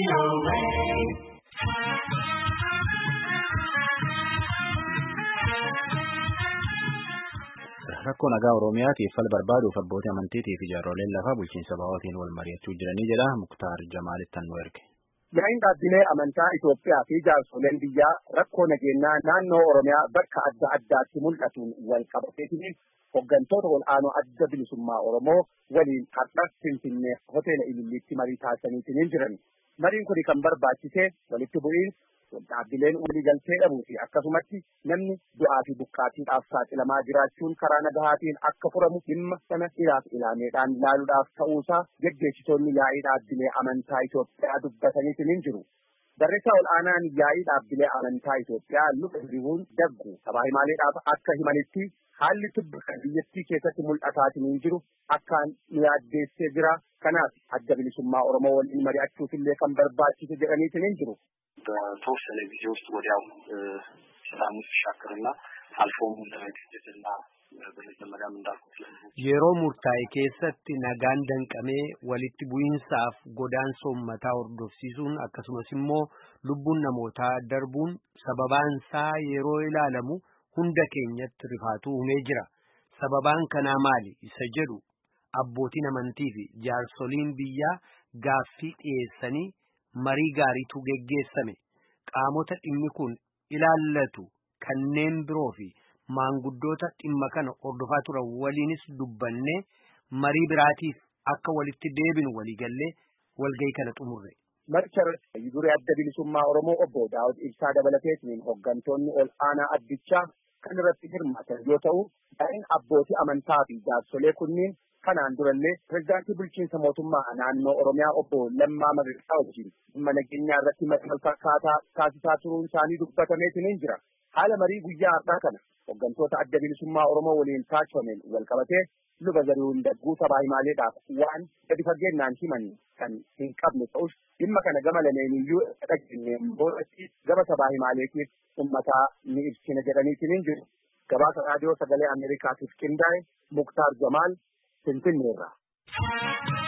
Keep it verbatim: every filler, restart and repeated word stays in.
Rakkoo nagaa Oromiyaatiif fal barbaaduuf abbootii amantiitii fi jaarsoleen lafaa bulchiinsa bahootiin wal mari'achuu jiranii jedha Muktaar Jamaalittan nu erge. Yaa'in dhaabbilee amantaa Itoophiyaa fi jaarsoleen biyyaa rakkoo nageenyaa naannoo Oromiyaa bakka adda addaatti mul'atuun wal qabateetiin hooggantoota ol'aanoo adda bilisummaa Oromoo waliin har'a Finfinnee hoteela Ililliitti marii taasisaniitiin jiran. Mariin kun kan barbaachise walitti bu'iinsa dhaabbileen waliigaltee dhabuu fi akkasumatti namni du'aa fi buqqaatiidhaaf saaxilamaa jiraachuun karaa nagahaatiin akka furamu dhimma sana ilaaf ilaameedhaan ilaaluudhaaf ta'uusaa geggeessitoonni yaa'ii dhaabbilee amantaa Itoophiyaa dubbataniitiin jiru. Barreessaa ol'aanaan yaa'ii dhaabbilee amantaa Itoophiyaa Luba Zirihuun Daggu sabaa himaaleedhaaf akka himanitti haalli tibba biyyattii keessatti mul'ataatiin jiru akkaan nu yaaddeessee jira. Kanaaf adda bilisummaa Oromoo waliin mari'achuuf illee kan barbaachise jedhaniitiin jiru. በተወሰነ ጊዜ ውስጥ ወዲያው ሰላም ሲሻከርና አልፎም ለግጭትና በመጀመሪያም እንዳልኩት yeroo murtaa'e keessatti nagaan danqamee walitti bu'iinsaaf godaansa uummataa hordofsiisuun akkasumas immoo lubbuun namootaa darbuun sababaan isaa yeroo ilaalamu hunda keenyatti rifaatuu uumee jira. Sababaan kanaa maali isa jedhu abbootiin amantii fi jaarsoliin biyyaa gaaffii dhiyeessanii marii gaariitu geggeessame. Qaamota dhimmi kun ilaallatu kanneen biroo fi maanguddoota dhimma kana hordofaa turan waliinis dubbannee marii biraatiif akka walitti deebinu waliigallee walgahii kana xumurre. Maricha duree adda bilisummaa Oromoo obbo Daawud Ibsaa dabalateetiin hooggantoonni ol aanaa addichaa kan irratti hirmaatan yoo ta'u, yaa'in abbootii amantaa fi jaarsolee kunniin kanaan durallee pirezidaantii bulchiinsa mootummaa naannoo Oromiyaa obbo Lammaa Magarsaa wajjin dhimma nageenyaa irratti marii fakkaataa taasisaa turuun isaanii dubbatameetiin jira. Haala marii guyyaa har'aa kana hooggantoota adda bilisummaa Oromoo waliin taasifameen wal qabatee Luba Zirihuun Dagguu sabaa himaaleedhaaf waan gadi fageennaan himan kan hin qabne ta'us dhimma kana gama lameeniyyuu dhageenyeen boodatti gama sabaa himaaleetiif uummataa ni ibsina jedhaniitiin jiru. Gabaasa raadiyoo sagalee Ameerikaatiif qindaa'e Muktaar Jamaal Finfinneerraa.